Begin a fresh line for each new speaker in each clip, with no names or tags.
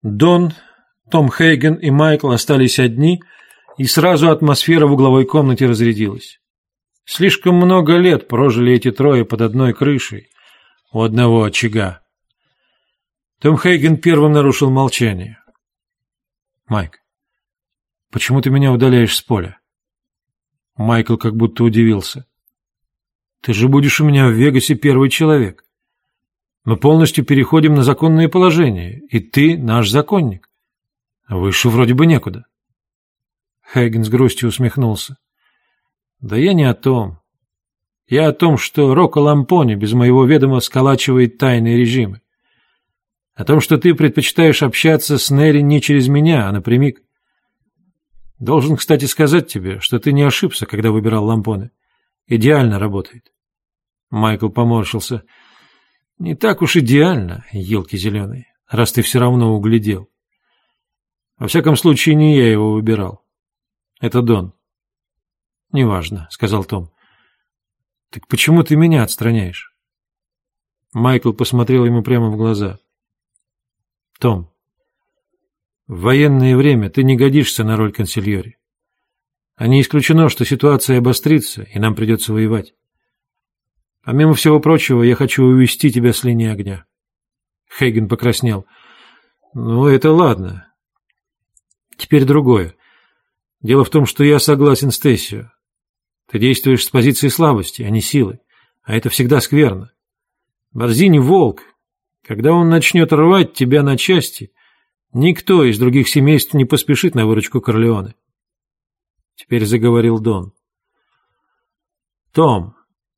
Дон, Том Хейген и Майкл остались одни, и сразу атмосфера в угловой комнате разрядилась. Слишком много лет прожили эти трое под одной крышей, у одного очага. Том Хейген первым нарушил молчание. «Майк, почему ты меня удаляешь с поля?» Майкл как будто удивился. «Ты же будешь у меня в Вегасе первый человек. Мы полностью переходим на законное положение, и ты наш законник. Выше вроде бы некуда». Хейген с грустью усмехнулся. «Да я не о том. Я о том, что Рокко Лампоне без моего ведома сколачивает тайные режимы. О том, что ты предпочитаешь общаться с Нерри не через меня, а напрямик. Должен, кстати, сказать тебе, что ты не ошибся, когда выбирал Лампоне. Идеально работает». Майкл поморщился. «Не так уж идеально, елки зеленые, раз ты все равно углядел. Во всяком случае, не я его выбирал. Это Дон». «Неважно», — сказал Том. «Так почему ты меня отстраняешь?» Майкл посмотрел ему прямо в глаза. «Том, в военное время ты не годишься на роль консильори. А не исключено, что ситуация обострится, и нам придется воевать. Помимо всего прочего, я хочу увести тебя с линии огня». Хейген покраснел. «Ну, это ладно. Теперь другое. Дело в том, что я согласен с Тессио. Ты действуешь с позиции слабости, а не силы. А это всегда скверно. Борзини — волк. Когда он начнет рвать тебя на части, никто из других семейств не поспешит на выручку Корлеоне». Теперь заговорил Дон. «Том,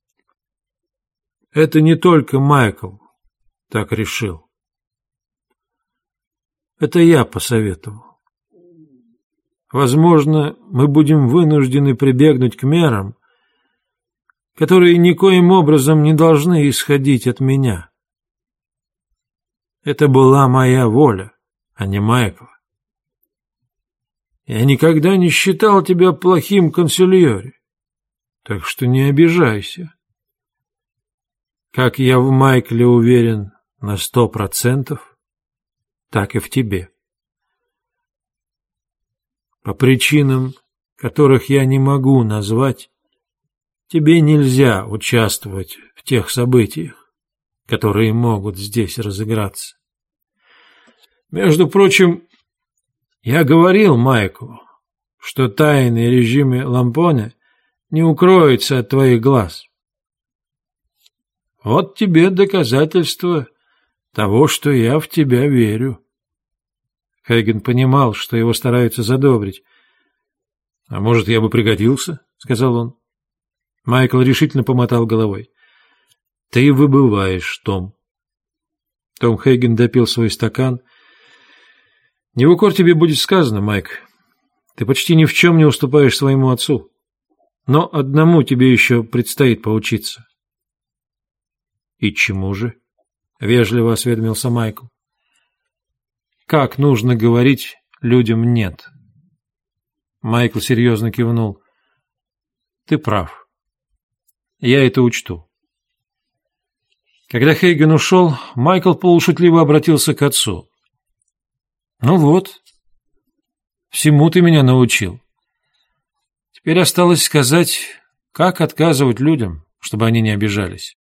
это не только Майкл так решил. Это я посоветовал. Возможно, мы будем вынуждены прибегнуть к мерам, которые никоим образом не должны исходить от меня. Это была моя воля, а не Майкла. Я никогда не считал тебя плохим консильори, так что не обижайся. Как я в Майкле уверен на 100%, так и в тебе. По причинам, которых я не могу назвать, тебе нельзя участвовать в тех событиях, которые могут здесь разыграться. Между прочим, я говорил Майклу, что тайные режимы Лампоне не укроются от твоих глаз. Вот тебе доказательство того, что я в тебя верю». Хейген понимал, что его стараются задобрить. «А может, я бы пригодился?» — сказал он. Майкл решительно помотал головой. «Ты выбываешь, Том». Том Хейген допил свой стакан. «Не в укор тебе будет сказано, Майк. Ты почти ни в чем не уступаешь своему отцу. Но одному тебе еще предстоит поучиться». «И чему же?» — вежливо осведомился Майкл. «Как нужно говорить людям «нет»?» Майкл серьезно кивнул. «Ты прав. Я это учту». Когда Хейген ушел, Майкл полушутливо обратился к отцу. «Ну вот, всему ты меня научил. Теперь осталось сказать, как отказывать людям, чтобы они не обижались».